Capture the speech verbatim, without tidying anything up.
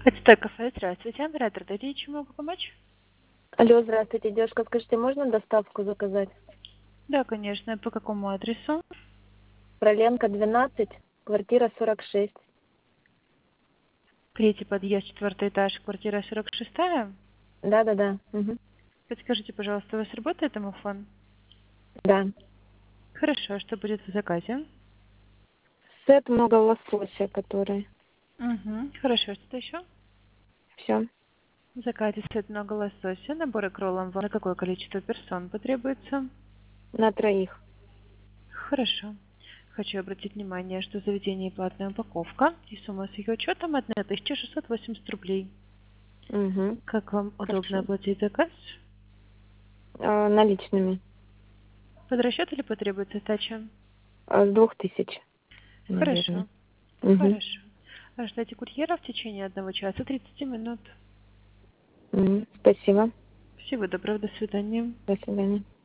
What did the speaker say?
Это кафе, здравствуйте, оператор, дайте, чем могу помочь? Алло, здравствуйте, девушка, скажите, можно доставку заказать? Да, конечно, по какому адресу? Проленка, двенадцать, квартира сорок шесть. Третий подъезд, четвертый этаж, квартира сорок шестая. Да-да-да. Угу. Подскажите, пожалуйста, у вас работает домофон? Да. Хорошо, что будет в заказе? Сет много лосося, который. Угу. Хорошо, что-то еще? Все. В заказе сет много лосося, набор кроллом. На какое количество персон потребуется? На троих. Хорошо. Хочу обратить внимание, что в заведении платная упаковка и сумма с ее учетом одна тысяча шестьсот восемьдесят рублей. Угу. Как вам удобно Хорошо. оплатить заказ? А, наличными. Под расчет или потребуется сдача? А, с двух тысяч, наверное. Хорошо. Угу. Хорошо. Ожидайте курьера в течение одного часа тридцати минут. Угу. Спасибо. Всего доброго, до свидания. До свидания.